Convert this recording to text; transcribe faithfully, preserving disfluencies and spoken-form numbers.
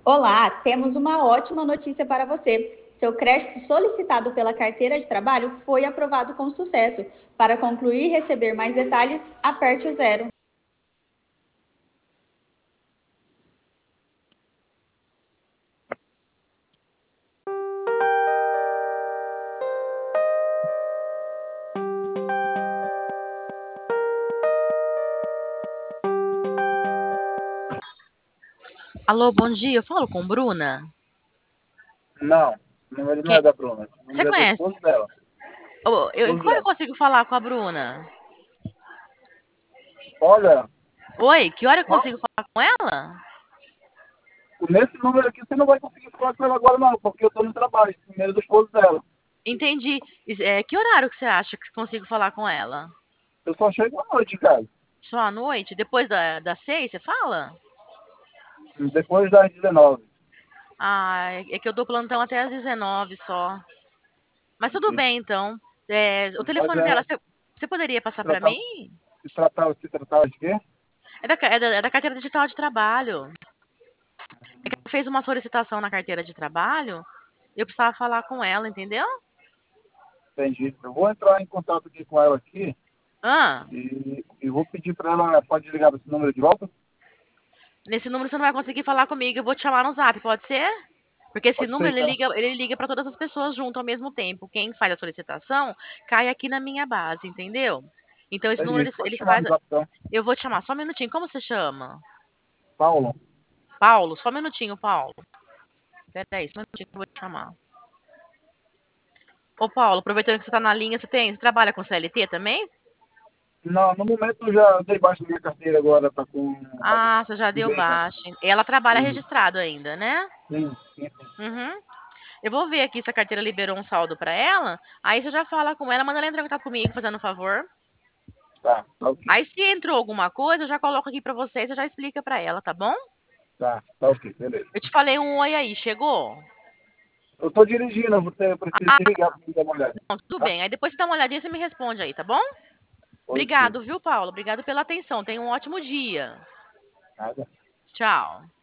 Olá, temos uma ótima notícia para você. Seu crédito solicitado pela carteira de trabalho foi aprovado com sucesso. Para concluir e receber mais detalhes, aperte o zero. Alô, bom dia. Eu falo com Bruna. Não, o número não Quem... é da Bruna. O Você número é do conhece? esposo dela. Ô, eu... Esposo Como é que eu dela. consigo falar com a Bruna? Olha, Oi, que hora eu só consigo falar com ela? nesse número aqui você não vai conseguir falar com ela agora não, porque eu tô no trabalho. Esse número é do esposo dela. Entendi. É, que horário que você acha que consigo falar com ela? Eu só chego à noite, cara. Só à noite? Depois da, das seis, você fala? Depois das dezenove. Ah, é é que eu dou plantão até às dezenove só. Mas tudo Entendi. bem, então. É, o Mas telefone dela, é, você, você poderia se passar pra tratava, mim? se tratava, se tratava de quê? É da, ca- é da, é da carteira digital de trabalho. É que ela fez uma solicitação na carteira de trabalho. Eu precisava falar com ela, entendeu? Entendi. Eu vou entrar em contato aqui com ela aqui Ah, e, e vou pedir para ela, pode ligar para esse número de volta? nesse número você não vai conseguir falar comigo. Eu vou te chamar no zap, pode ser? Porque esse Pode ser número ele então. liga, ele liga para todas as pessoas junto ao mesmo tempo. Quem faz a solicitação cai aqui na minha base, entendeu? Então esse número Entendi. ele, Pode ele chamar faz. no zap então. Eu vou te chamar só um minutinho. Como você chama? Paulo. Paulo? Só um minutinho, Paulo. Pera aí, só um minutinho que eu vou te chamar. Ô, Paulo, aproveitando que você tá na linha, você tem, você trabalha com C L T também? Não, no momento eu já dei baixo da minha carteira agora, tá com a Ah, você já deu venda. baixa. Ela trabalha Sim, registrado ainda, né? sim, sim, sim. Uhum. Eu vou ver aqui se a carteira liberou um saldo pra ela. Aí você já fala com ela, manda ela entrar em contato comigo, fazendo um favor. Tá, tá ok. Aí se entrou alguma coisa, eu já coloco aqui pra você e você já explica pra ela, tá bom? Tá, tá ok, beleza. Eu te falei um oi aí, chegou? Eu tô dirigindo, eu vou ter, eu preciso Ah, desligar pra me dar uma olhada. não, tudo Tá? bem. Aí depois você dá uma olhadinha e você me responde aí, tá bom? Ok. Obrigado, viu, Paulo? Obrigado pela atenção. Tenha um ótimo dia. Nada. Tchau.